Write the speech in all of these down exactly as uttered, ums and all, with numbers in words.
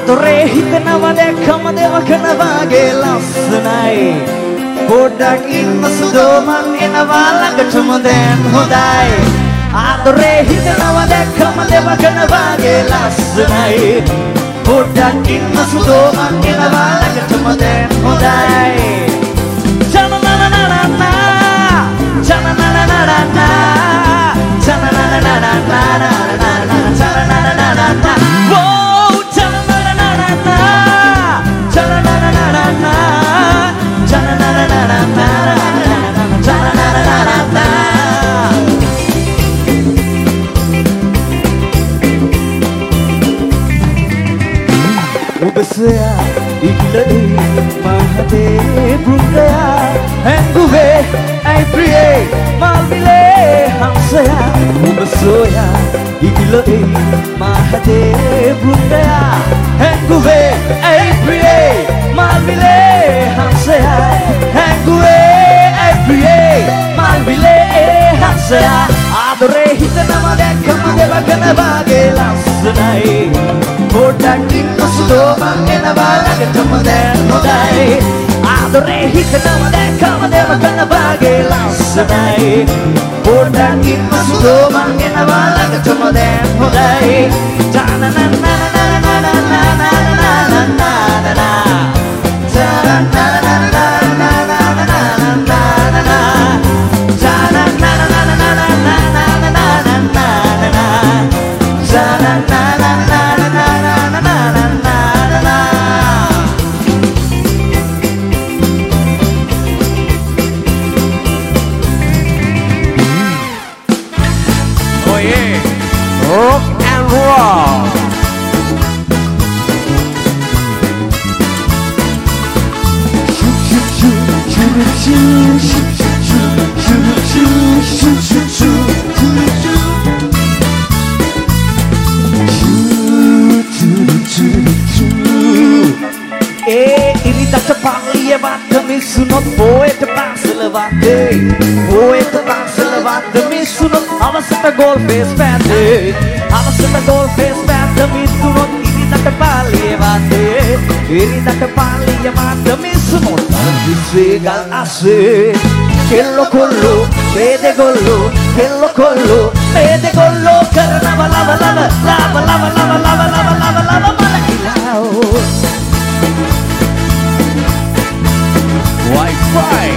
ආදරේ හිතනවා දැක්කම දෙවකන වාගේ ලස්සනයි පොඩ්ඩක් ඉන්න සුදෝ මං එනවා ළඟටම දැන් හොඳයි ආදරේ හිතනවා දැක්කම දෙවකන වාගේ ලස්සනයි පොඩ්ඩක් ඉන්න සුදෝ මං එනවා ළඟටම දැන් හොඳයි චනනනනනනා චනනනනනනා Ubesaya ikladi mahate brungaya henguve ai priye malvile hamsaya ubesaya ikladi mahate brungaya henguve ai priye malvile hamsaya henguve ai priye malvile hamsaya adore hitanawa dekkama devagana wage lassanai පොඩ්ඩක් ඉන්න සුදෝ මං එනවා ළඟටම දැන් හොඳයි ආදරේ හිතනවා දැක්කම දෙවකන වාගේ ලස්සනයි පොඩ්ඩක් ඉන්න සුදෝ මං එනවා ළඟටම දැන් හොඳයි rock and roll. Eh, ini tak tepat lihat demi sunat boy tepat selewate, boy tepat selewate demi sunat awas tak gol face pate, awas tak gol face pate demi sunat ini tak tepat lihat, ini tak tepat lihat demi sunat disvegal ase, kello kollo, pede gollo, kello kollo, pede gollo karena lava lava lava lava lava lava lava lava lava lava malah hilau. Wi-Fi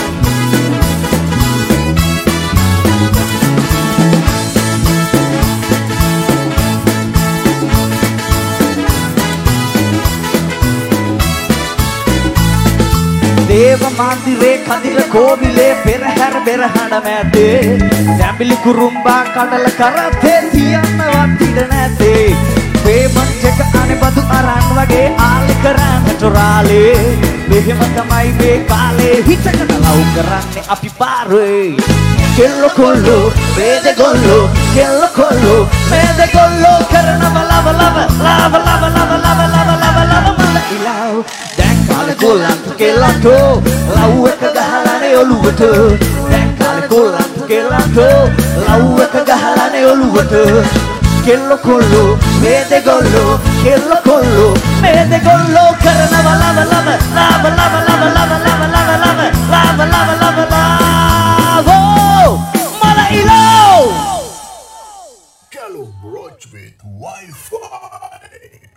දේව මන්දිරේ කදිර කෝවිලේ පෙරහැර බෙරහණ මැදේ දැඹිලි කුරුම්බා කඩල කරතේ තියන්නවත් ඉඩ නැතේ payment එක අනේ බදු අරන් වගේ ආලි කරන්නට රාලේ මෙහෙම තමයි මේ කාලේ හිතකට ලව් කරන්නේ අපි පාරේ කෙල්ලෝ කොල්ලෝ මේද ගොල්ලෝ කෙල්ලෝ කොල්ලෝ මේද ගොල්ලෝ කරනව ලව ලව ලව ලව ලව ලව ලව ලව ලව මල ඉලව් දැන් කාලේ කොල්ලන්ට කෙල්ලන්ට ලව් එක ගහලානේ ඔළුවට දැන් කාලේ කොල්ලන්ට කෙල්ලන්ට ලව් එක ගහලානේ ඔළුවට කෙල්ලෝ කොල්ලෝ මේද ගොල්ලෝ කෙල්ලෝ කොල්ලෝ මේද ගොල්ලෝ කරනව ලව ලව ලව ලව ලව ලව ලව ලව ලව ලව ලව ලව ලව මල ඉලව් Gallo Broadway Wi-Fi.